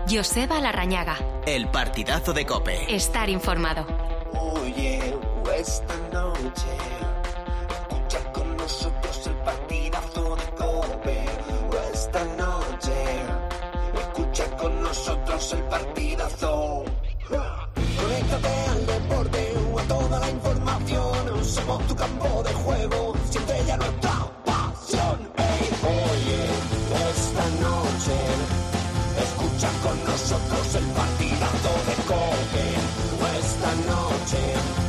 Joseba Larrañaga. El partidazo de COPE. Estar informado. Oye, esta noche escucha con nosotros el partidazo de COPE. Esta noche escucha con nosotros el partidazo. Conéctate al deporte o a toda la información. Somos tu campo de juego, siempre ya nuestra pasión. Hey, oye, esta noche escucha con nosotros el partidazo de COPE. Esta noche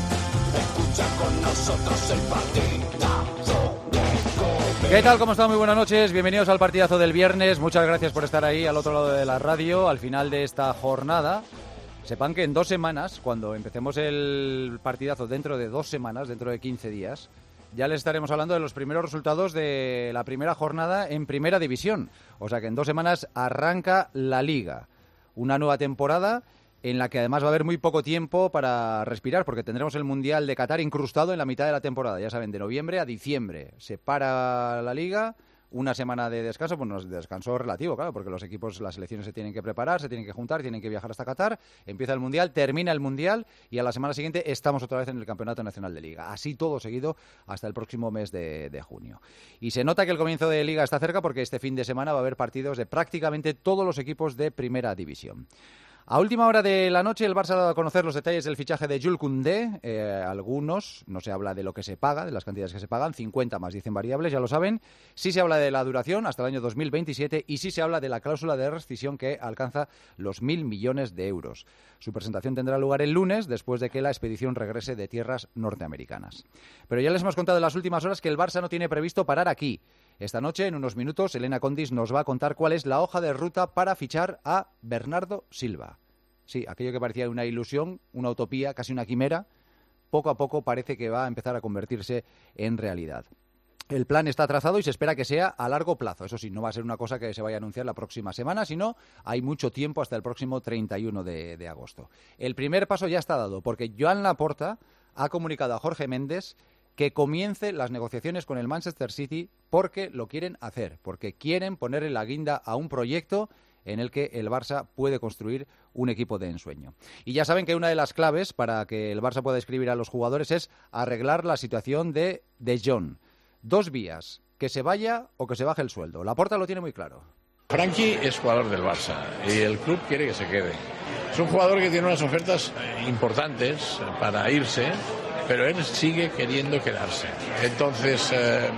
escucha con nosotros el partidazo de COPE. ¿Qué tal? ¿Cómo están? Muy buenas noches. Bienvenidos al partidazo del viernes. Muchas gracias por estar ahí al otro lado de la radio al final de esta jornada. Sepan que en 2 semanas, cuando empecemos el partidazo dentro de 2 semanas, dentro de 15 días, ya les estaremos hablando de los primeros resultados de la primera jornada en Primera División. O sea que en 2 semanas arranca la Liga. Una nueva temporada en la que además va a haber muy poco tiempo para respirar, porque tendremos el Mundial de Qatar incrustado en la mitad de la temporada. Ya saben, de noviembre a diciembre. Se para la Liga, una semana de descanso, pues descanso relativo, claro, porque los equipos, las selecciones se tienen que preparar, se tienen que juntar, tienen que viajar hasta Qatar, empieza el Mundial, termina el Mundial y a la semana siguiente estamos otra vez en el Campeonato Nacional de Liga. Así todo seguido hasta el próximo mes de junio. Y se nota que el comienzo de Liga está cerca porque este fin de semana va a haber partidos de prácticamente todos los equipos de Primera División. A última hora de la noche el Barça ha dado a conocer los detalles del fichaje de Jules Koundé. Algunos, no se habla de lo que se paga, de las cantidades que se pagan, 50 más 10 en variables, ya lo saben. Sí se habla de la duración hasta el año 2027 y sí se habla de la cláusula de rescisión que alcanza los 1.000 millones de euros. Su presentación tendrá lugar el lunes, después de que la expedición regrese de tierras norteamericanas. Pero ya les hemos contado en las últimas horas que el Barça no tiene previsto parar aquí. Esta noche, en unos minutos, Elena Condis nos va a contar cuál es la hoja de ruta para fichar a Bernardo Silva. Sí, aquello que parecía una ilusión, una utopía, casi una quimera, poco a poco parece que va a empezar a convertirse en realidad. El plan está trazado y se espera que sea a largo plazo. Eso sí, no va a ser una cosa que se vaya a anunciar la próxima semana, sino hay mucho tiempo hasta el próximo 31 de agosto. El primer paso ya está dado, porque Joan Laporta ha comunicado a Jorge Méndez que comience las negociaciones con el Manchester City porque lo quieren hacer, porque quieren ponerle la guinda a un proyecto en el que el Barça puede construir un equipo de ensueño. Y ya saben que una de las claves para que el Barça pueda inscribir a los jugadores es arreglar la situación de Jong. 2 vías, que se vaya o que se baje el sueldo. Laporta lo tiene muy claro. Frankie es jugador del Barça y el club quiere que se quede. Es un jugador que tiene unas ofertas importantes para irse, pero él sigue queriendo quedarse. Entonces,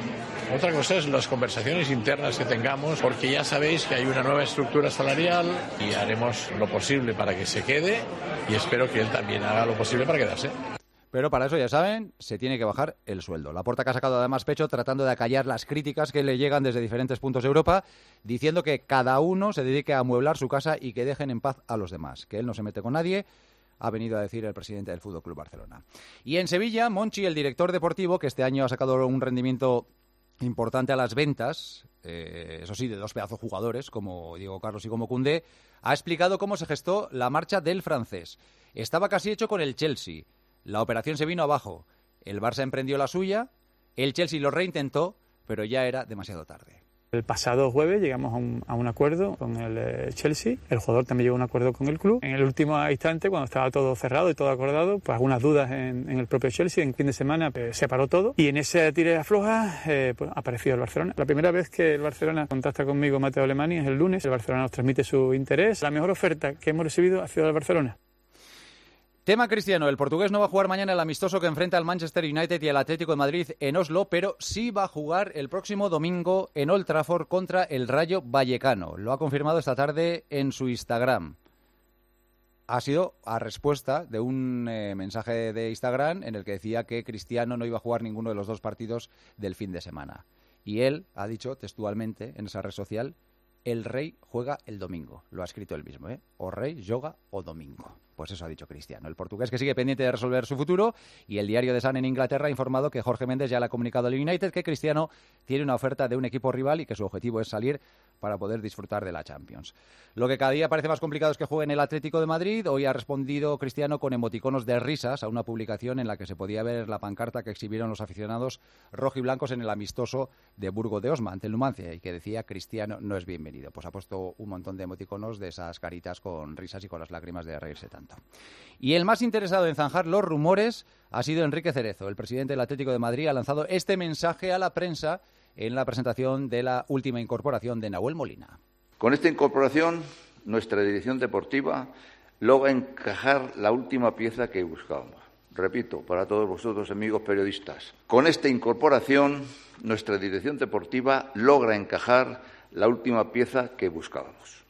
otra cosa es las conversaciones internas que tengamos, porque ya sabéis que hay una nueva estructura salarial y haremos lo posible para que se quede y espero que él también haga lo posible para quedarse. Pero para eso, ya saben, se tiene que bajar el sueldo. Laporta que ha sacado además pecho tratando de acallar las críticas que le llegan desde diferentes puntos de Europa, diciendo que cada uno se dedique a amueblar su casa y que dejen en paz a los demás, que él no se mete con nadie, ha venido a decir el presidente del Fútbol Club Barcelona. Y en Sevilla, Monchi, el director deportivo, que este año ha sacado un rendimiento importante a las ventas, eso sí, de 2 pedazos jugadores, como Diego Carlos y como Koundé, ha explicado cómo se gestó la marcha del francés. Estaba casi hecho con el Chelsea. La operación se vino abajo. El Barça emprendió la suya, el Chelsea lo reintentó, pero ya era demasiado tarde. El pasado jueves llegamos a un acuerdo con el Chelsea, el jugador también llegó a un acuerdo con el club. En el último instante, cuando estaba todo cerrado y todo acordado, pues algunas dudas en el propio Chelsea, en fin de semana se paró todo y en ese tire afloja pues, apareció el Barcelona. La primera vez que el Barcelona contacta conmigo, Mateo Alemany, es el lunes. El Barcelona nos transmite su interés. La mejor oferta que hemos recibido ha sido del Barcelona. Tema Cristiano, el portugués no va a jugar mañana el amistoso que enfrenta al Manchester United y al Atlético de Madrid en Oslo, pero sí va a jugar el próximo domingo en Old Trafford contra el Rayo Vallecano. Lo ha confirmado esta tarde en su Instagram. Ha sido a respuesta de un mensaje de Instagram en el que decía que Cristiano no iba a jugar ninguno de los 2 partidos del fin de semana. Y él ha dicho textualmente en esa red social: el rey juega el domingo. Lo ha escrito él mismo, ¿eh? O rey, yoga o domingo. Pues eso ha dicho Cristiano. El portugués que sigue pendiente de resolver su futuro, y el diario The Sun en Inglaterra ha informado que Jorge Méndez ya le ha comunicado al United que Cristiano tiene una oferta de un equipo rival y que su objetivo es salir para poder disfrutar de la Champions. Lo que cada día parece más complicado es que juegue en el Atlético de Madrid. Hoy ha respondido Cristiano con emoticonos de risas a una publicación en la que se podía ver la pancarta que exhibieron los aficionados rojiblancos en el amistoso de Burgo de Osma ante el Numancia y que decía Cristiano no es bienvenido. Pues ha puesto un montón de emoticonos de esas caritas con risas y con las lágrimas de reírse tanto. Y el más interesado en zanjar los rumores ha sido Enrique Cerezo. El presidente del Atlético de Madrid ha lanzado este mensaje a la prensa en la presentación de la última incorporación de Nahuel Molina. Con esta incorporación, nuestra dirección deportiva logra encajar la última pieza que buscábamos. Repito, para todos vosotros, amigos periodistas, con esta incorporación, nuestra dirección deportiva logra encajar la última pieza que buscábamos.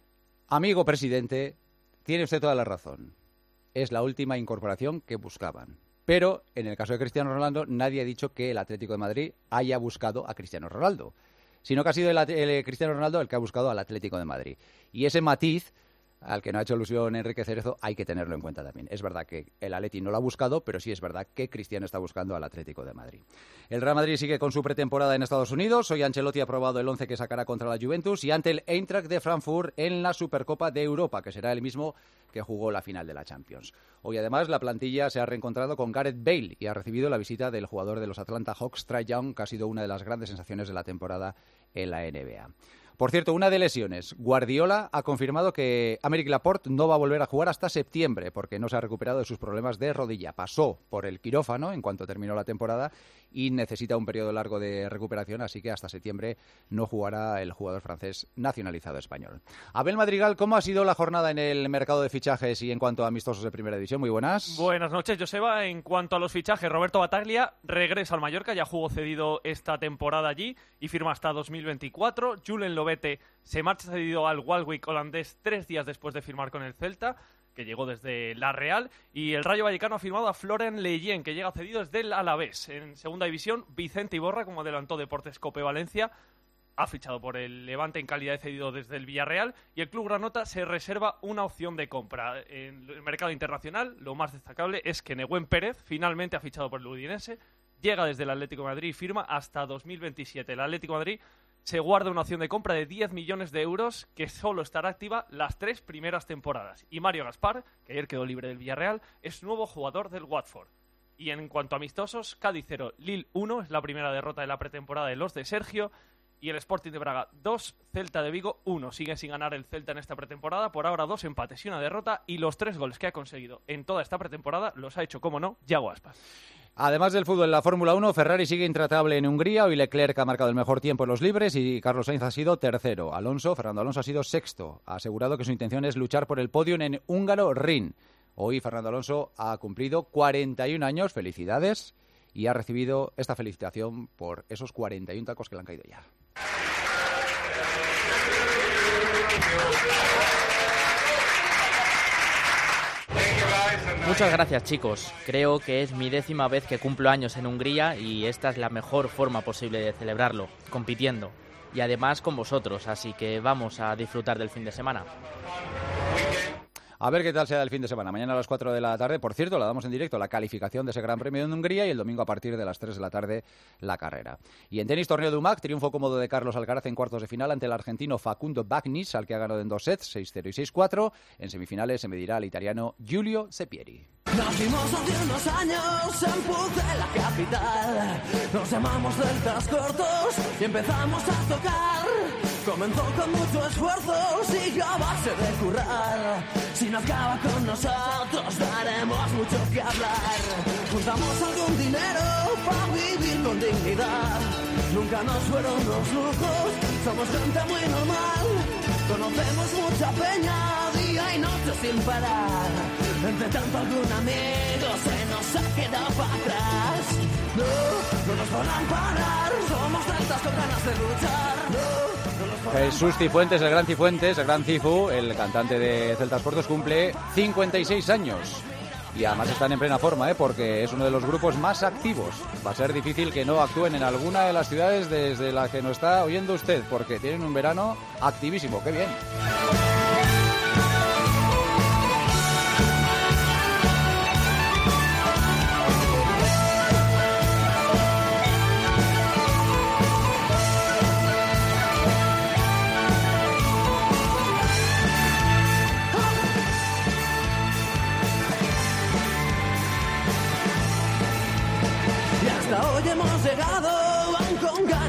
Amigo presidente, tiene usted toda la razón. Es la última incorporación que buscaban. Pero, en el caso de Cristiano Ronaldo, nadie ha dicho que el Atlético de Madrid haya buscado a Cristiano Ronaldo, sino que ha sido el Cristiano Ronaldo el que ha buscado al Atlético de Madrid. Y ese matiz, al que no ha hecho alusión Enrique Cerezo, hay que tenerlo en cuenta también. Es verdad que el Atleti no lo ha buscado, pero sí es verdad que Cristiano está buscando al Atlético de Madrid. El Real Madrid sigue con su pretemporada en Estados Unidos. Hoy Ancelotti ha aprobado el 11 que sacará contra la Juventus y ante el Eintracht de Frankfurt en la Supercopa de Europa, que será el mismo que jugó la final de la Champions. Hoy, además, la plantilla se ha reencontrado con Gareth Bale y ha recibido la visita del jugador de los Atlanta Hawks, Trae Young, que ha sido una de las grandes sensaciones de la temporada en la NBA. Por cierto, una de lesiones. Guardiola ha confirmado que Aymeric Laporte no va a volver a jugar hasta septiembre porque no se ha recuperado de sus problemas de rodilla. Pasó por el quirófano en cuanto terminó la temporada y necesita un periodo largo de recuperación, así que hasta septiembre no jugará el jugador francés nacionalizado español. Abel Madrigal, ¿cómo ha sido la jornada en el mercado de fichajes y en cuanto a amistosos de Primera División? Muy buenas. Buenas noches, Joseba. En cuanto a los fichajes, Roberto Battaglia regresa al Mallorca, ya jugó cedido esta temporada allí y firma hasta 2024. Julen Lobete se marcha cedido al Walwick holandés 3 días después de firmar con el Celta, que llegó desde la Real, y el Rayo Vallecano ha firmado a Florent Leyen, que llega cedido desde el Alavés. En segunda división, Vicente Iborra, como adelantó Deportes Cope Valencia, ha fichado por el Levante en calidad de cedido desde el Villarreal, y el club granota se reserva una opción de compra. En el mercado internacional, lo más destacable es que Nehuen Pérez finalmente ha fichado por el Udinese, llega desde el Atlético de Madrid y firma hasta 2027. El Atlético de Madrid se guarda una opción de compra de 10 millones de euros que solo estará activa las 3 primeras temporadas. Y Mario Gaspar, que ayer quedó libre del Villarreal, es nuevo jugador del Watford. Y en cuanto a amistosos, Cádiz 0, Lille 1, es la primera derrota de la pretemporada de los de Sergio. Y el Sporting de Braga 2, Celta de Vigo 1. Sigue sin ganar el Celta en esta pretemporada. Por ahora 2 empates y una derrota. Y los 3 goles que ha conseguido en toda esta pretemporada los ha hecho, como no, Yago Aspas. Además del fútbol en la Fórmula 1, Ferrari sigue intratable en Hungría. Hoy Leclerc ha marcado el mejor tiempo en los libres y Carlos Sainz ha sido tercero. Fernando Alonso ha sido sexto. Ha asegurado que su intención es luchar por el podio en Húngaro-Ring. Hoy Fernando Alonso ha cumplido 41 años. Felicidades. Y ha recibido esta felicitación por esos 41 tacos que le han caído ya. Muchas gracias, chicos. Creo que es mi 10ª vez que cumplo años en Hungría y esta es la mejor forma posible de celebrarlo, compitiendo. Y además con vosotros, así que vamos a disfrutar del fin de semana. A ver qué tal sea el fin de semana. Mañana a las 4 de la tarde, por cierto, la damos en directo, la calificación de ese Gran Premio en Hungría, y el domingo a partir de las 3 de la tarde la carrera. Y en tenis, torneo de UMAC, triunfo cómodo de Carlos Alcaraz en cuartos de final ante el argentino Facundo Bagnis, al que ha ganado en 2 sets, 6-0 y 6-4. En semifinales se medirá al italiano Giulio Sepieri. Nacimos hace unos años en Puce, la capital. Nos llamamos Deltas Cortos y empezamos a tocar. Comenzó con mucho esfuerzo, siguió a base de currar. Si no acaba con nosotros, daremos mucho que hablar. Juntamos algún dinero para vivir con dignidad. Nunca nos fueron los lujos, somos gente muy normal. Conocemos mucha peña, día y noche sin parar. Entre tanto algún amigo se nos ha quedado para atrás. No nos van a parar, somos deltas con ganas de luchar. Jesús Cifuentes, el gran Cifuentes, el gran Cifu, el cantante de Celtas Cortos, cumple 56 años. Y además están en plena forma, porque es uno de los grupos más activos. Va a ser difícil que no actúen en alguna de las ciudades desde las que nos está oyendo usted, porque tienen un verano activísimo. ¡Qué bien!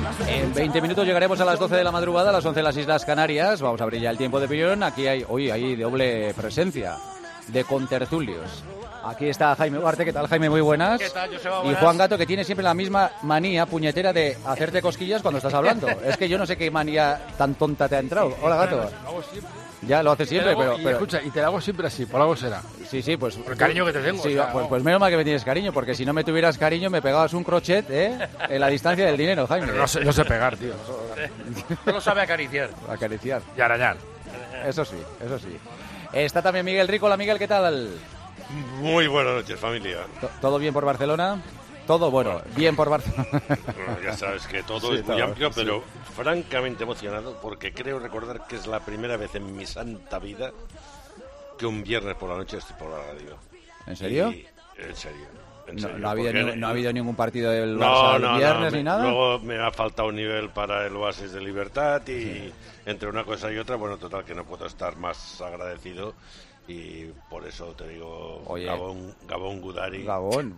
En 20 minutos llegaremos a las 12 de la madrugada, a las 11 en las Islas Canarias. Vamos a abrir ya el tiempo de opinión. Aquí hay doble presencia de contertulios. Aquí está Jaime Ugarte. ¿Qué tal, Jaime? Muy buenas. ¿Qué tal, Joseba? Y Buenas. Juan Gato, que tiene siempre la misma manía puñetera de hacerte cosquillas cuando estás hablando. Es que yo no sé qué manía tan tonta te ha entrado. Hola, Gato. Lo hago siempre. Ya lo haces siempre, pero... Escucha, y te lo hago siempre así, por algo será. Sí, pues... Por el cariño que te tengo. Sí, o sea, pues menos mal que me tienes cariño, porque si no me tuvieras cariño me pegabas un crochet, en la distancia del dinero, Jaime. Pero no sé pegar, tío. Solo sabe acariciar. Acariciar. Y arañar. Eso sí. Está también Miguel Rico. Hola, Miguel, ¿qué tal? Muy buenas noches, familia. ¿Todo bien por Barcelona? Todo bueno, bien por Barcelona. Bueno, ya sabes que todo es muy amplio, pero francamente emocionado porque creo recordar que es la primera vez en mi santa vida que un viernes por la noche estoy por la radio. ¿En serio? En serio. No ha habido ningún partido del Barça el viernes ni nada. Luego me ha faltado un nivel para el Oasis de Libertad y entre una cosa y otra, bueno, total que no puedo estar más agradecido. Y por eso te digo, oye, Gabón Gudari. Gabón.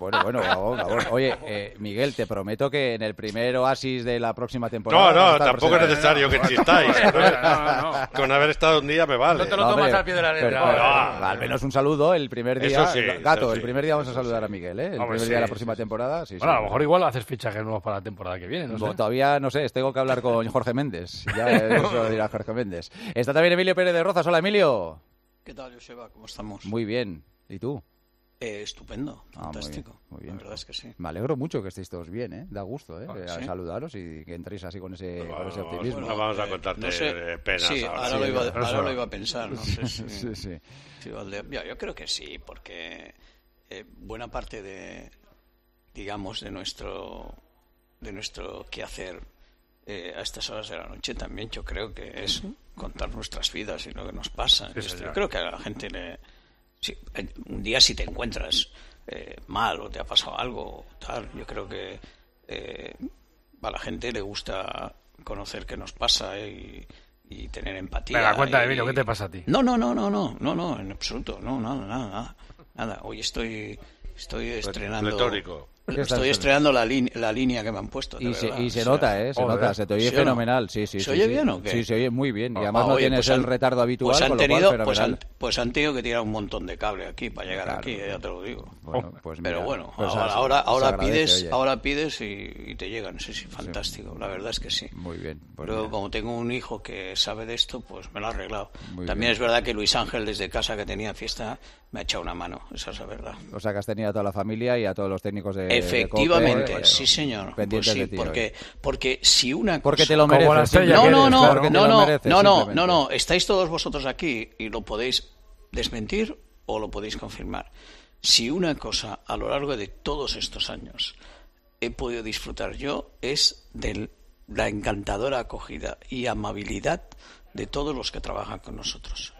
Oye, Miguel, te prometo que en el primer Oasis de la próxima temporada... No, tampoco es necesario que insistáis. No. Con haber estado un día me vale. No te lo tomas al pie de la letra. Al menos un saludo el primer día. Eso sí, Gato, eso el primer día vamos a saludar a Miguel, ¿eh? El primer día de la próxima temporada. Sí, bueno, a lo mejor igual haces fichajes nuevos para la temporada que viene, no sé. Todavía no sé, tengo que hablar con Jorge Méndez. Ya eso lo dirá Jorge Méndez. Está también Emilio Pérez de Rozas. Hola, Emilio. ¿Qué tal, Joseba? ¿Cómo estamos? Muy bien. ¿Y tú? Estupendo, fantástico. Muy bien. La verdad es que sí. Me alegro mucho que estéis todos bien, ¿eh? Da gusto, ¿sí? Saludaros y que entréis así con ese optimismo. No vamos a contarte penas. Sí, ahora lo iba a pensar. No sé si, sí. Yo creo que sí, porque buena parte de nuestro quehacer a estas horas de la noche también yo creo que es contar nuestras vidas y lo que nos pasa. Yo creo que a la gente un día si te encuentras mal o te ha pasado algo tal, yo creo que a la gente le gusta conocer qué nos pasa y tener empatía. Venga, cuéntame, Emilio, ¿qué te pasa a ti? No, en absoluto, nada. Hoy estoy estrenando... Pletórico. Estoy estrenando la línea que me han puesto. Y se nota, se nota, se te oye fenomenal. Sí, ¿Se oye bien o qué? Sí, se oye muy bien. Y además no tienes el retardo habitual, pues han con lo tenido, cual fenomenal. Pues han tenido que tirar un montón de cable aquí para llegar aquí, ya te lo digo. Bueno, pues mira, pero bueno, pues ahora pides y te llegan. Sí, fantástico. La verdad es que sí. Muy bien. Pues pero mira, como tengo un hijo que sabe de esto, pues me lo ha arreglado. Muy También bien. es verdad que Luis Ángel desde casa que tenía fiesta me ha echado una mano. Esa es la verdad. o sea que has tenido a toda la familia y a todos los técnicos de Efectivamente, de COPE, sí señor. Pendientes Pues sí, de ti, porque si una porque cosa... te lo mereces. Como la estrella simplemente. que eres, claro. Porque te lo mereces, simplemente. No, estáis todos vosotros aquí y lo podéis desmentir o lo podéis confirmar. Si una cosa a lo largo de todos estos años he podido disfrutar yo es de la encantadora acogida y amabilidad de todos los que trabajan con nosotros.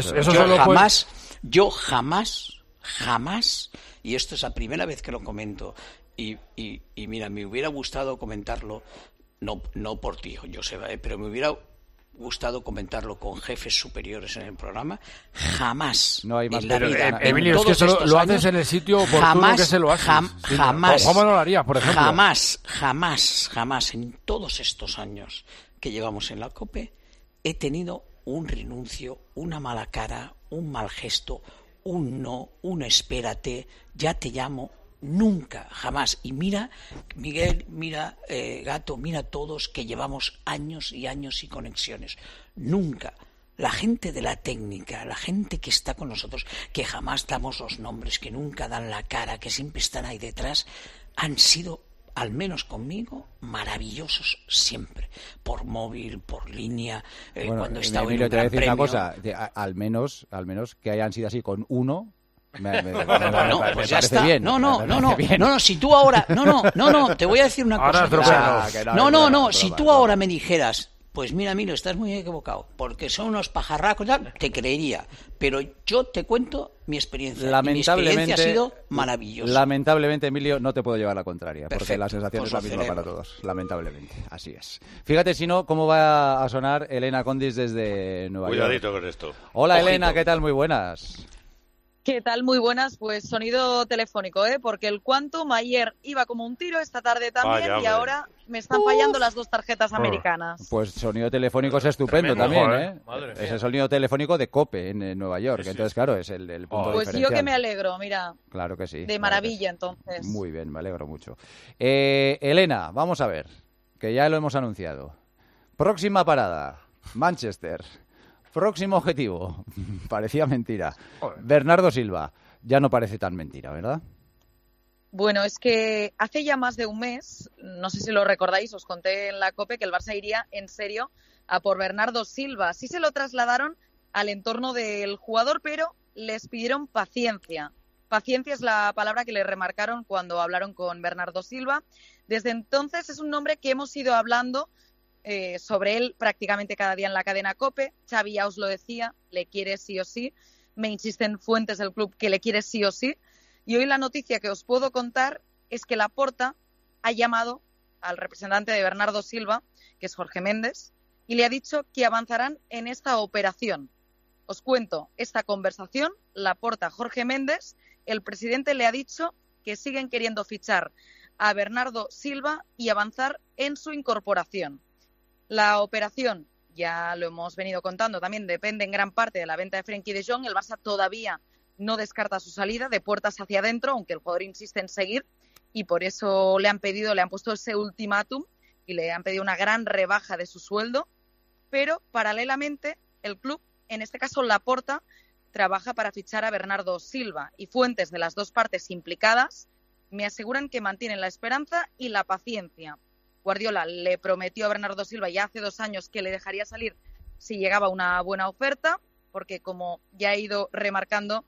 Yo jamás, y esto es la primera vez que lo comento, y mira, me hubiera gustado comentarlo, no por ti, Joseba, pero me hubiera gustado comentarlo con jefes superiores en el programa. Jamás no hay más en la vida, Emilio, es que eso lo haces en el sitio oportuno que se lo haces. Jamás. ¿Cómo no lo harías, por ejemplo? Jamás en todos estos años que llevamos en la COPE he tenido un renuncio, una mala cara, un mal gesto, un no, un espérate, ya te llamo. Nunca, jamás. Y mira, Miguel, mira, Gato, mira todos que llevamos años y años y conexiones. Nunca. La gente de la técnica, la gente que está con nosotros, que jamás damos los nombres, que nunca dan la cara, que siempre están ahí detrás, han sido, al menos conmigo, maravillosos siempre. Por móvil, por línea, cuando estaba Emilio, en un te voy a gran decir premio. una cosa, al menos que hayan sido así con uno. Me Pues ya parece está. bien. No, si tú ahora... No, te voy a decir una cosa. Si tú ahora me dijeras, pues mira, Emilio, estás muy equivocado, porque son unos pajarracos, te creería. Pero yo te cuento mi experiencia. Y mi experiencia ha sido maravillosa. Lamentablemente, Emilio, no te puedo llevar la contraria, porque Perfecto, la sensación pues es la lo misma celebro. para todos. Lamentablemente, así es. Fíjate, si no, cómo va a sonar Elena Condis desde Nueva York. Cuidadito con esto. Hola, Ojito. Elena, ¿qué tal? Muy buenas. ¿Qué tal? Muy buenas. Pues sonido telefónico, porque el Quantum ayer iba como un tiro, esta tarde también, y ahora me están fallando las dos tarjetas americanas. Pues sonido telefónico es estupendo. Tremendo, también, Es el sonido telefónico de COPE en Nueva York. Entonces, claro, es el punto diferencial. Pues yo que me alegro, mira. Claro que sí. De maravilla, entonces. Muy bien, me alegro mucho. Elena, vamos a ver, que ya lo hemos anunciado. Próxima parada, Manchester. Próximo objetivo. Parecía mentira. Bernardo Silva. Ya no parece tan mentira, ¿verdad? Bueno, es que hace ya más de un mes, no sé si lo recordáis, os conté en la COPE que el Barça iría en serio a por Bernardo Silva. Sí se lo trasladaron al entorno del jugador, pero les pidieron paciencia. Paciencia es la palabra que le remarcaron cuando hablaron con Bernardo Silva. Desde entonces es un nombre que hemos ido hablando sobre él prácticamente cada día en la cadena COPE. Xavi ya os lo decía, le quiere sí o sí. Me insisten fuentes del club que le quiere sí o sí. Y hoy la noticia que os puedo contar es que Laporta ha llamado al representante de Bernardo Silva, que es Jorge Méndez, y le ha dicho que avanzarán en esta operación. Os cuento esta conversación. Laporta, Jorge Méndez, el presidente le ha dicho que siguen queriendo fichar a Bernardo Silva y avanzar en su incorporación. La operación, ya lo hemos venido contando, también depende en gran parte de la venta de Frenkie de Jong. El Barça todavía no descarta su salida de puertas hacia adentro, aunque el jugador insiste en seguir, y por eso le han puesto ese ultimátum y le han pedido una gran rebaja de su sueldo. Pero paralelamente el club, en este caso Laporta, trabaja para fichar a Bernardo Silva, y fuentes de las dos partes implicadas me aseguran que mantienen la esperanza y la paciencia. Guardiola le prometió a Bernardo Silva ya hace 2 años que le dejaría salir si llegaba una buena oferta, porque como ya he ido remarcando,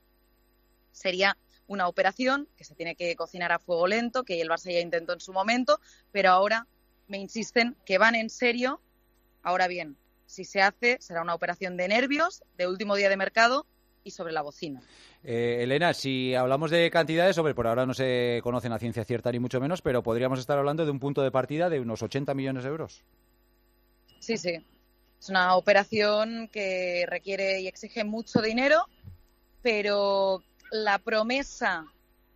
sería una operación que se tiene que cocinar a fuego lento, que el Barça ya intentó en su momento, pero ahora me insisten que van en serio. Ahora bien, si se hace, será una operación de nervios, de último día de mercado y sobre la bocina. Elena, si hablamos de cantidades, por ahora no se conocen a ciencia cierta ni mucho menos, pero podríamos estar hablando de un punto de partida de unos 80 millones de euros. Sí. Es una operación que requiere y exige mucho dinero, pero la promesa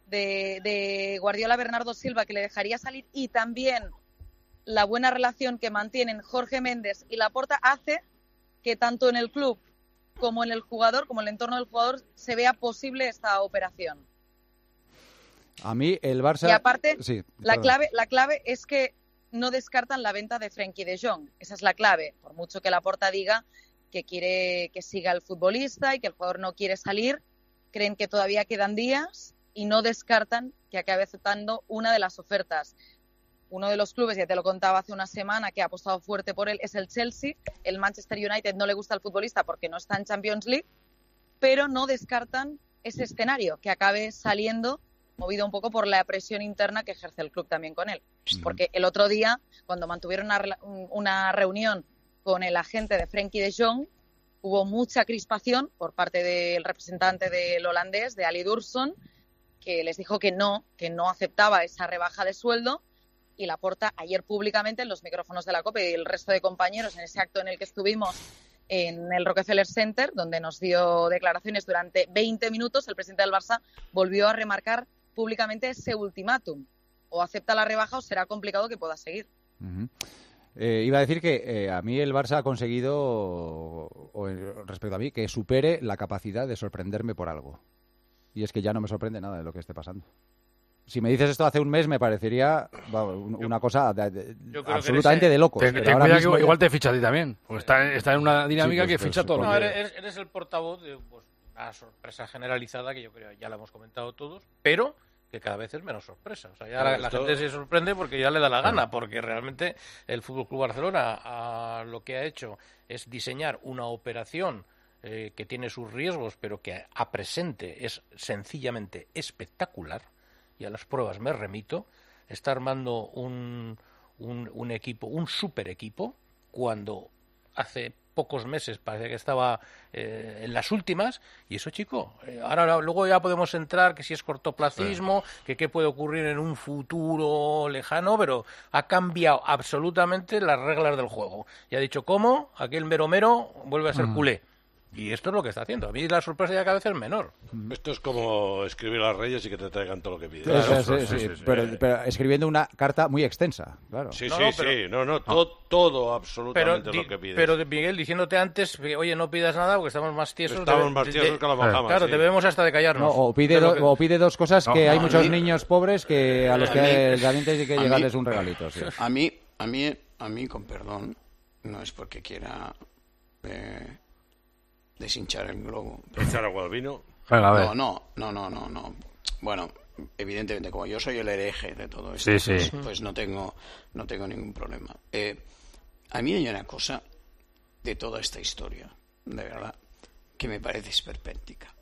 de Guardiola a Bernardo Silva, que le dejaría salir, y también la buena relación que mantienen Jorge Méndez y Laporta, hace que tanto en el club como en el jugador, como en el entorno del jugador, se vea posible esta operación. A mí el Barça... Y aparte, sí, la clave es que no descartan la venta de Frenkie de Jong. Esa es la clave. Por mucho que Laporta diga que quiere que siga el futbolista y que el jugador no quiere salir, creen que todavía quedan días y no descartan que acabe aceptando una de las ofertas. Uno de los clubes, ya te lo contaba hace una semana, que ha apostado fuerte por él es el Chelsea. El Manchester United no le gusta al futbolista porque no está en Champions League, pero no descartan ese escenario, que acabe saliendo movido un poco por la presión interna que ejerce el club también con él. Porque el otro día, cuando mantuvieron una reunión con el agente de Frenkie de Jong, hubo mucha crispación por parte del representante del holandés, de Ali Dursun, que les dijo que no aceptaba esa rebaja de sueldo. Y Laporta ayer públicamente en los micrófonos de la COPE y el resto de compañeros en ese acto en el que estuvimos en el Rockefeller Center, donde nos dio declaraciones durante 20 minutos, el presidente del Barça volvió a remarcar públicamente ese ultimátum. O acepta la rebaja o será complicado que pueda seguir. Uh-huh. Iba a decir que a mí el Barça ha conseguido, respecto a mí, que supere la capacidad de sorprenderme por algo. Y es que ya no me sorprende nada de lo que esté pasando. Si me dices esto hace un mes me parecería una cosa absolutamente de locos. Ten cuidado que igual te ficha a ti también, porque está en una dinámica que ficha todo. No, eres el portavoz de una sorpresa generalizada que yo creo ya la hemos comentado todos, pero que cada vez es menos sorpresa. O sea, ya la gente se sorprende porque ya le da la gana, porque realmente el FC Barcelona lo que ha hecho es diseñar una operación que tiene sus riesgos, pero que a presente es sencillamente espectacular. Y a las pruebas me remito. Está armando un equipo, un super equipo, cuando hace pocos meses parecía que estaba en las últimas, y eso, chico, ahora luego ya podemos entrar que si es cortoplacismo, que qué puede ocurrir en un futuro lejano, pero ha cambiado absolutamente las reglas del juego. Y ha dicho, ¿cómo? Aquel mero vuelve a ser culé. Y esto es lo que está haciendo. A mí la sorpresa ya cada vez es menor. Esto es como escribir a Reyes y que te traigan todo lo que pides. Claro, sí. Pero escribiendo una carta muy extensa, claro. Sí, todo absolutamente lo que pides. Pero, Miguel, diciéndote antes, oye, no pidas nada porque estamos más tiesos. Estamos más tiesos que la majama. Claro, debemos hasta de callarnos. O pide dos cosas que hay muchos niños pobres que a los que también tiene que llegarles un regalito. Sí. A mí, con perdón, no es porque quiera deshinchar el globo. ¿Echar agua al vino? No. Bueno, evidentemente, como yo soy el hereje de todo esto, pues no tengo ningún problema. A mí hay una cosa de toda esta historia, de verdad, que me parece esperpéntica.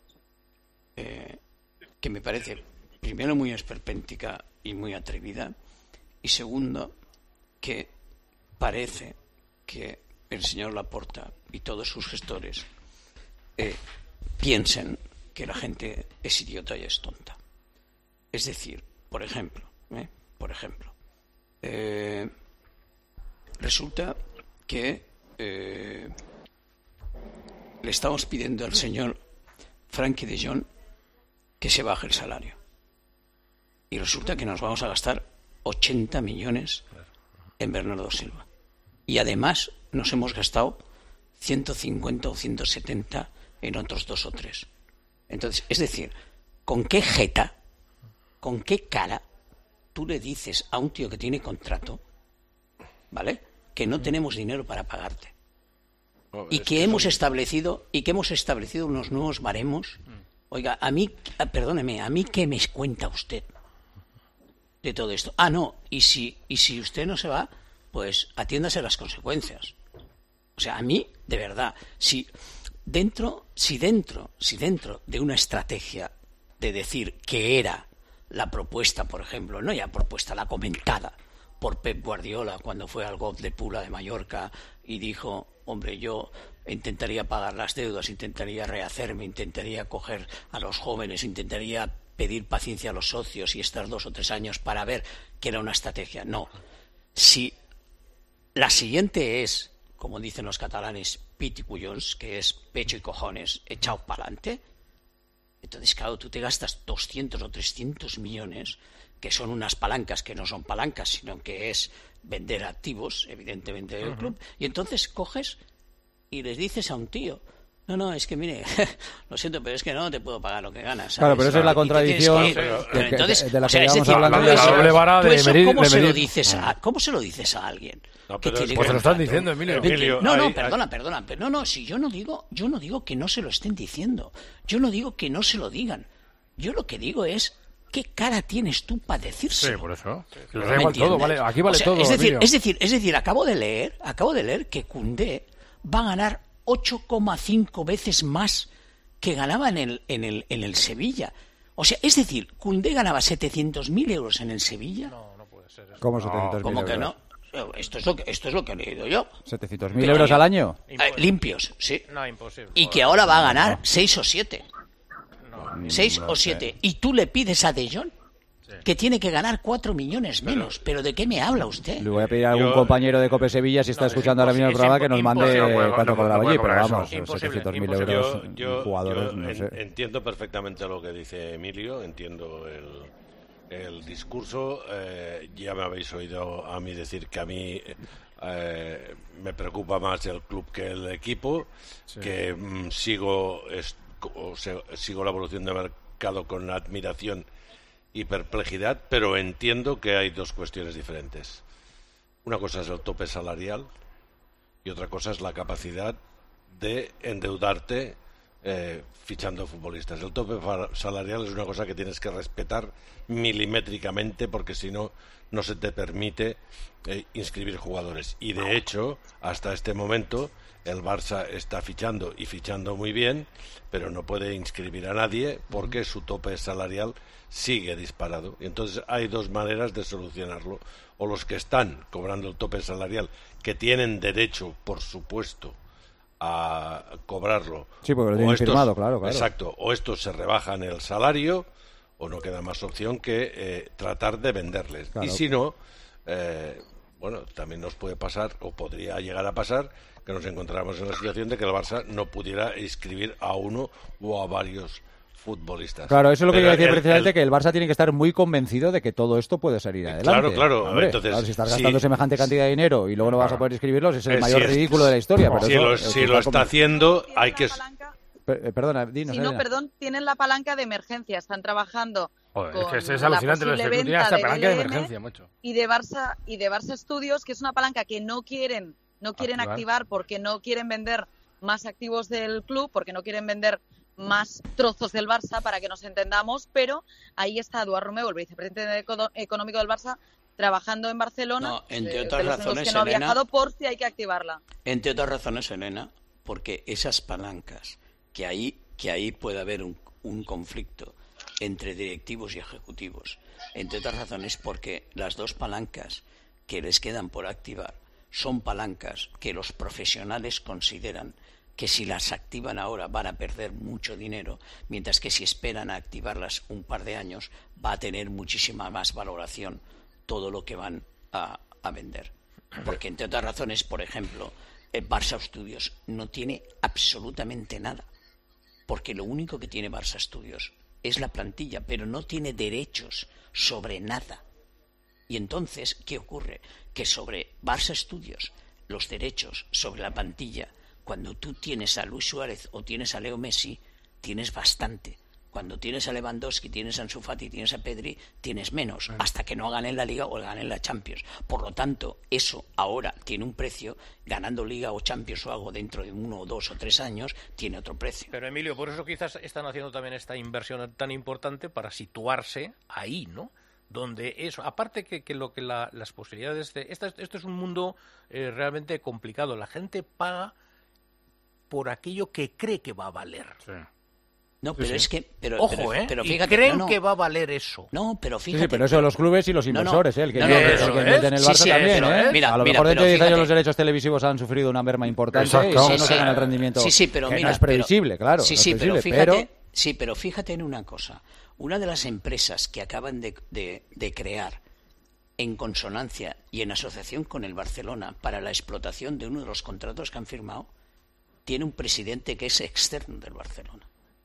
Que me parece, primero, muy esperpéntica y muy atrevida, y segundo, que parece que el señor Laporta y todos sus gestores piensen que la gente es idiota y es tonta. Es decir, por ejemplo, resulta que le estamos pidiendo al señor Frankie de Jong que se baje el salario. Y resulta que nos vamos a gastar 80 millones en Bernardo Silva. Y además nos hemos gastado 150 o 170 en otros 2 o 3. Entonces, es decir, ¿con qué jeta, con qué cara tú le dices a un tío que tiene contrato, ¿vale?, que no tenemos dinero para pagarte? Y que hemos establecido unos nuevos baremos. Oiga, perdóneme, ¿a mí qué me cuenta usted de todo esto? Y si usted no se va, pues atiéndase las consecuencias. O sea, a mí, de verdad, si dentro de una estrategia de decir que era la propuesta, por ejemplo, no ya propuesta, la comentada por Pep Guardiola cuando fue al Golf de Pula de Mallorca y dijo, hombre, yo intentaría pagar las deudas, intentaría rehacerme, intentaría coger a los jóvenes, intentaría pedir paciencia a los socios y estar 2 o 3 años para ver que era una estrategia. No. Si la siguiente es, como dicen los catalanes, pit i collons, que es pecho y cojones, echado para adelante, entonces, claro, tú te gastas 200 o 300 millones, que son unas palancas que no son palancas, sino que es vender activos, evidentemente, del club, y entonces coges y les dices a un tío, no, es que mire, lo siento, pero es que no te puedo pagar lo que ganas, ¿sabes? Claro, pero esa es la contradicción entonces, de la que llevamos hablando. ¿Cómo se lo dices a alguien? No, pero pues se lo están diciendo, Emilio. Perdona. No, si yo no digo que no se lo estén diciendo. Yo no digo que no se lo digan. Yo lo que digo es, ¿qué cara tienes tú para decírselo? Sí, por eso. Todo, vale, aquí vale todo, es decir, acabo de leer que Koundé va a ganar 8,5 veces más que ganaba en el Sevilla. O sea, es decir, Koundé ganaba 700.000 euros en el Sevilla. No puede ser eso. ¿Cómo 700.000 euros? ¿Cómo que no? Esto es lo que he leído yo. ¿700.000 euros al año? Limpios, sí. No, imposible. Y que ahora va a ganar 6 o 7. 6 o 7. Y tú le pides a De Jong que tiene que ganar 4 millones menos. ¿Pero de qué me habla usted? Le voy a pedir a algún compañero de COPE Sevilla, si está escuchando ahora mismo el programa, que nos mande cuánto cobraba allí, pero vamos, 700.000 euros, jugadores, no sé. Entiendo perfectamente lo que dice Emilio, entiendo el discurso. Ya me habéis oído a mí decir que a mí me preocupa más el club que el equipo, que sigo la evolución de mercado con admiración y perplejidad, pero entiendo que hay 2 cuestiones diferentes. Una cosa es el tope salarial y otra cosa es la capacidad de endeudarte fichando futbolistas. El tope salarial es una cosa que tienes que respetar milimétricamente, porque si no, no se te permite inscribir jugadores. Y de hecho, hasta este momento, el Barça está fichando y fichando muy bien, pero no puede inscribir a nadie porque su tope salarial sigue disparado. Y entonces hay 2 maneras de solucionarlo: o los que están cobrando el tope salarial, que tienen derecho, por supuesto, a cobrarlo. Sí, porque lo tienen firmado, claro. Exacto, o estos se rebajan el salario, o no queda más opción que tratar de venderles. Claro. Y si no, bueno, también nos puede pasar, o podría llegar a pasar, que nos encontráramos en la situación de que el Barça no pudiera inscribir a uno o a varios futbolistas. Claro, eso es lo que yo decía precisamente, que el Barça tiene que estar muy convencido de que todo esto puede salir adelante. Claro. Hombre, entonces, si estás gastando semejante cantidad de dinero y luego no vas a poder inscribirlos, es el mayor ridículo de la historia. Pero si lo está haciendo, hay que... Perdona, dinos. Si no, perdón, tienen la palanca de emergencia, están trabajando. Joder, con es que es alucinante, la posible tienen esta venta palanca de LM emergencia, mucho. Y de Barça Studios, que es una palanca que no quieren activar porque no quieren vender más activos del club, porque no quieren vender más trozos del Barça, para que nos entendamos, pero ahí está Eduard Romeu, el vicepresidente económico del Barça, trabajando en Barcelona. No, entre otras razones, que no ha Elena, viajado por si hay que activarla. Entre otras razones, Elena, porque esas palancas, que ahí puede haber un conflicto entre directivos y ejecutivos, entre otras razones porque las dos palancas que les quedan por activar son palancas que los profesionales consideran que si las activan ahora van a perder mucho dinero, mientras que si esperan a activarlas un par de años va a tener muchísima más valoración todo lo que van a vender. Porque entre otras razones, por ejemplo, el Barça Studios no tiene absolutamente nada, porque lo único que tiene Barça Studios es la plantilla, pero no tiene derechos sobre nada. Y entonces, ¿qué ocurre? Que sobre Barça Studios, los derechos sobre la plantilla, cuando tú tienes a Luis Suárez o tienes a Leo Messi, tienes bastante. Cuando tienes a Lewandowski, tienes a Ansu Fati, tienes a Pedri, tienes menos, hasta que no ganen la Liga o ganen la Champions. Por lo tanto, eso ahora tiene un precio, ganando Liga o Champions o algo dentro de 1 o 2 o 3 años, tiene otro precio. Pero Emilio, por eso quizás están haciendo también esta inversión tan importante para situarse ahí, ¿no? Donde eso, aparte que las posibilidades de... Esto es un mundo realmente complicado. La gente paga por aquello que cree que va a valer. Sí. No, pero es que... Ojo, pero fíjate, creen que va a valer eso. No, pero fíjate... Sí, pero eso los clubes y los inversores, el que inventen en el Barça también, pero, mira, a lo mejor dentro de 10 años los derechos televisivos han sufrido una merma importante y no tengan el rendimiento pero que mira, no es previsible, claro. Pero fíjate en una cosa. Una de las empresas que acaban de crear en consonancia y en asociación con el Barcelona para la explotación de uno de los contratos que han firmado, tiene un presidente que es externo del Barcelona.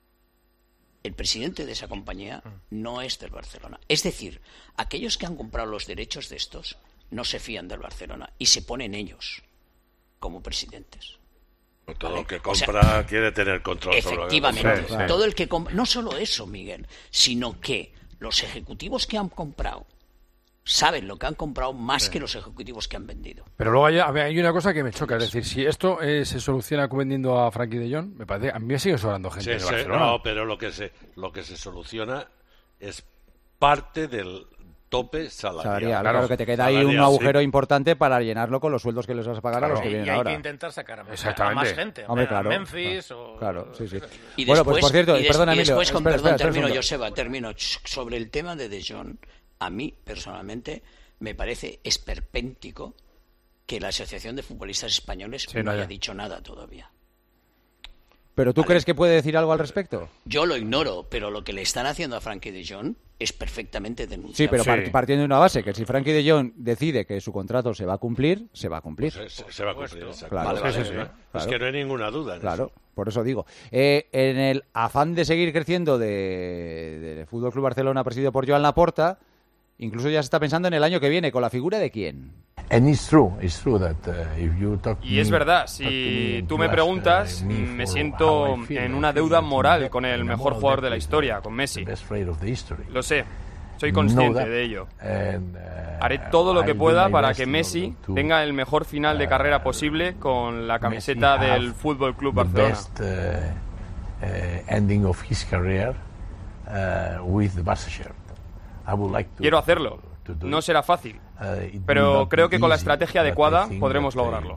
El presidente de esa compañía no es del Barcelona. Es decir, aquellos que han comprado los derechos de estos no se fían del Barcelona y se ponen ellos como presidentes. Todo el que compra quiere tener control sobre lo que compra. Efectivamente. Todo el que compra, no solo eso, Miguel, sino que los ejecutivos que han comprado saben lo que han comprado más que los ejecutivos que han vendido. Pero luego hay una cosa que me choca, es decir, si esto se soluciona vendiendo a Frankie de Jong, me parece, a mí me sigue sobrando gente de Barcelona. No, pero lo que se soluciona es parte del tope salarial. Claro, que te queda ahí un agujero importante para llenarlo con los sueldos que les vas a pagar a los que vienen ahora. Y hay que intentar sacar a más gente, a Memphis o... Claro, sí. Y bueno, después, pues por cierto, perdona, Emilio. Termino. Sobre el tema de Jong, a mí, personalmente, me parece esperpéntico que la Asociación de Futbolistas Españoles no haya dicho nada todavía. ¿Pero tú crees que puede decir algo al respecto? Yo lo ignoro, pero lo que le están haciendo a Frankie de Jong es perfectamente denunciable. Sí, pero partiendo de una base, que si Frankie de Jong decide que su contrato se va a cumplir, se va a cumplir. Pues se va a cumplir, claro. Claro. Es que no hay ninguna duda en claro, eso. Por eso digo. En el afán de seguir creciendo del Fútbol Club Barcelona presidido por Joan Laporta, incluso ya se está pensando en el año que viene, ¿con la figura de quién? Y es verdad, si tú me preguntas, me siento en una deuda moral con el mejor jugador de la historia, con Messi. Lo sé, soy consciente de ello. Haré todo lo que pueda para que Messi tenga el mejor final de carrera posible con la camiseta del Fútbol Club Barcelona. Quiero hacerlo. No será fácil, pero creo que con la estrategia adecuada podremos lograrlo.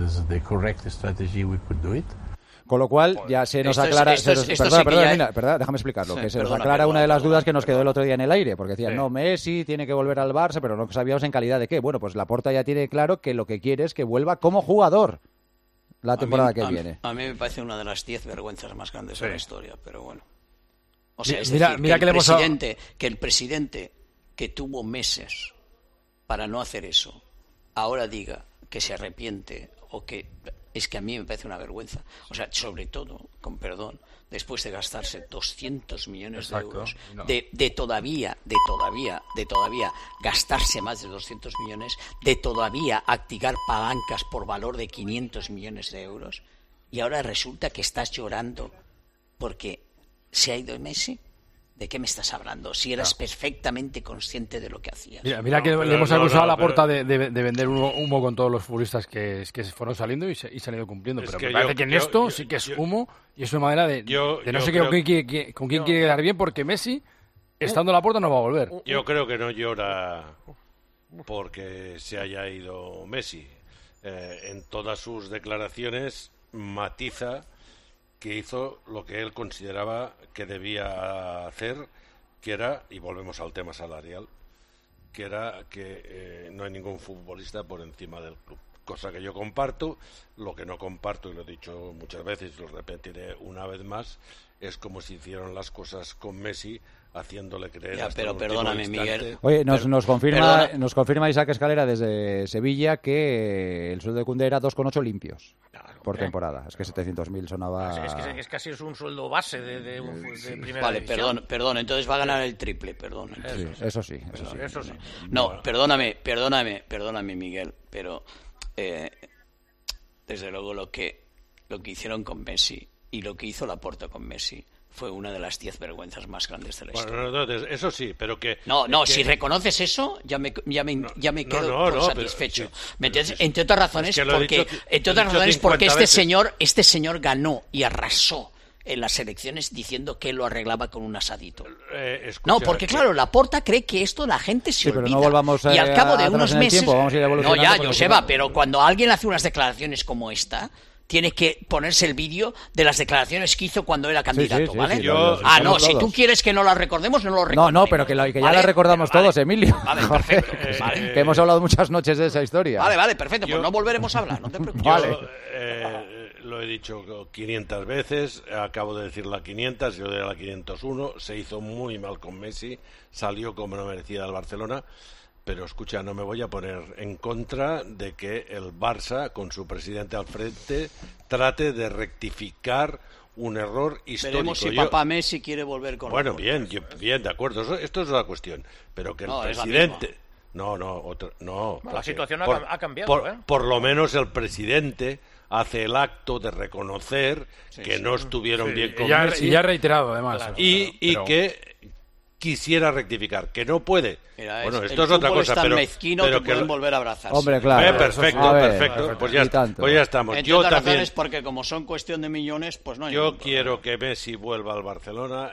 Con lo cual ya se nos aclara... Perdona, déjame explicarlo. Sí, que se nos aclara una de las dudas que nos quedó el otro día en el aire, porque decían, no, Messi tiene que volver al Barça, pero no sabíamos en calidad de qué. Bueno, pues Laporta ya tiene claro que lo que quiere es que vuelva como jugador la temporada que viene. A mí me parece una de las 10 vergüenzas más grandes de la historia, pero bueno. O sea, es mira que el presidente que tuvo meses para no hacer eso, ahora diga que se arrepiente o que... Es que a mí me parece una vergüenza. O sea, sobre todo, con perdón, después de gastarse 200 millones de euros, de todavía gastarse más de 200 millones, de todavía activar palancas por valor de 500 millones de euros, y ahora resulta que estás llorando porque se ha ido Messi. ¿De qué me estás hablando? Si eras perfectamente consciente de lo que hacías. Mira que le hemos acusado a Laporta de vender humo con todos los futbolistas que fueron saliendo y se han ido cumpliendo. Pero me parece que en esto sí que es humo y es una manera de no sé con quién quiere quedar bien, porque Messi, estando Laporta, no va a volver. Yo creo que no llora porque se haya ido Messi. En todas sus declaraciones matiza que hizo lo que él consideraba que debía hacer, que era, y volvemos al tema salarial, que era que no hay ningún futbolista por encima del club. Cosa que yo comparto. Lo que no comparto, y lo he dicho muchas veces y lo repetiré una vez más, es como se hicieron las cosas con Messi, haciéndole creer hasta el último instante. Miguel. Oye, nos confirma Isaac Escalera desde Sevilla que el sueldo de Koundé era 2,8 limpios por temporada. Es que 700.000 sonaba... Es casi es un sueldo base de primera Vale, división. perdón, entonces va a ganar el triple, perdón. Eso sí. No, perdóname, Miguel, pero desde luego lo que hicieron con Messi y lo que hizo Laporta con Messi fue una de las 10 vergüenzas más grandes de la historia. Bueno, eso sí, pero que... si reconoces eso, ya me quedo satisfecho. Entre otras razones, porque este señor ganó y arrasó en las elecciones diciendo que lo arreglaba con un asadito. Porque claro, Laporta cree que esto la gente se olvida. No volvamos y al cabo de unos meses... Joseba, pero cuando alguien hace unas declaraciones como esta... Tiene que ponerse el vídeo de las declaraciones que hizo cuando era candidato, ¿vale? Si tú quieres que no las recordemos, no lo recordemos. No, pero que ya la recordamos todos, Emilio. Vale, perfecto. Que hemos hablado muchas noches de esa historia. Vale, perfecto. Pues no volveremos a hablar, no te preocupes. Lo he dicho 500 veces, acabo de decir la 500, yo de la 501, se hizo muy mal con Messi, salió como no merecía del Barcelona. Pero escucha, no me voy a poner en contra de que el Barça, con su presidente al frente, trate de rectificar un error histórico. Veremos si papá Messi quiere volver con Bueno, bien, de acuerdo, esto es la cuestión. Pero que el presidente... La situación ha cambiado. Por lo menos el presidente hace el acto de reconocer que no estuvieron bien con Messi. Y ya ha reiterado, además. Claro, pero que quisiera rectificar, que no puede. Mira, bueno, esto es otra cosa, pero que pueden volver a abrazarse. Hombre, claro. Perfecto. Pues ya estamos. Entre otras razones, porque como son cuestión de millones, pues no hay Yo quiero que Messi vuelva al Barcelona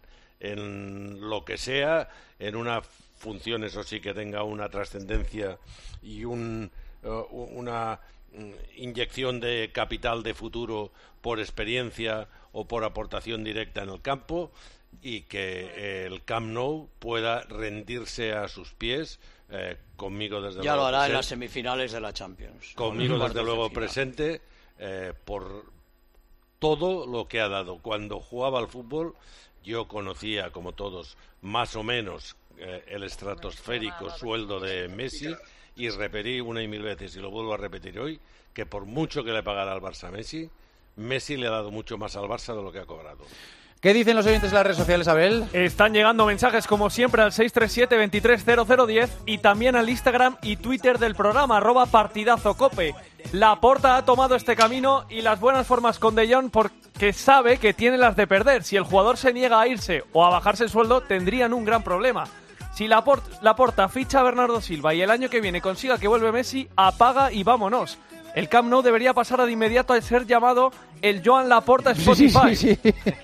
en lo que sea, en una función, eso sí, que tenga una trascendencia y una inyección de capital de futuro por experiencia o por aportación directa en el campo, y que el Camp Nou pueda rendirse a sus pies, conmigo desde luego. Ya lo hará en las semifinales de la Champions. Conmigo desde luego presente, por todo lo que ha dado. Cuando jugaba al fútbol, yo conocía, como todos, más o menos el estratosférico sueldo de Messi, y repetí una y mil veces, y lo vuelvo a repetir hoy, que por mucho que le pagara al Barça a Messi le ha dado mucho más al Barça de lo que ha cobrado. ¿Qué dicen los oyentes de las redes sociales, Abel? Están llegando mensajes como siempre al 637-230010 y también al Instagram y Twitter del programa @partidazocope. Laporta ha tomado este camino y las buenas formas con De Jong porque sabe que tiene las de perder. Si el jugador se niega a irse o a bajarse el sueldo, tendrían un gran problema. Si Laporta ficha a Bernardo Silva y el año que viene consiga que vuelva Messi, apaga y vámonos. El Camp Nou debería pasar de inmediato a ser llamado el Joan Laporta Spotify. Sí.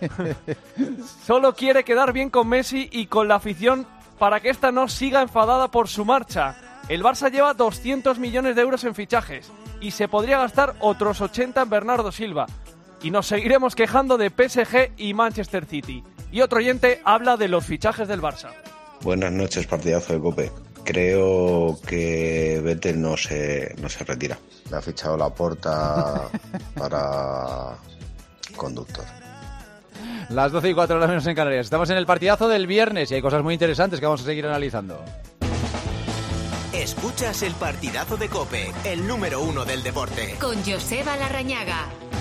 Solo quiere quedar bien con Messi y con la afición para que ésta no siga enfadada por su marcha. El Barça lleva 200 millones de euros en fichajes y se podría gastar otros 80 en Bernardo Silva. Y nos seguiremos quejando de PSG y Manchester City. Y otro oyente habla de los fichajes del Barça. Buenas noches, partidazo de COPE. Creo que Vettel no se retira. Le ha fichado Laporta para conductor. Las 12:04 horas menos en Canarias. Estamos en el partidazo del viernes y hay cosas muy interesantes que vamos a seguir analizando. Escuchas el partidazo de COPE, el número 1 del deporte. Con Joseba Larrañaga.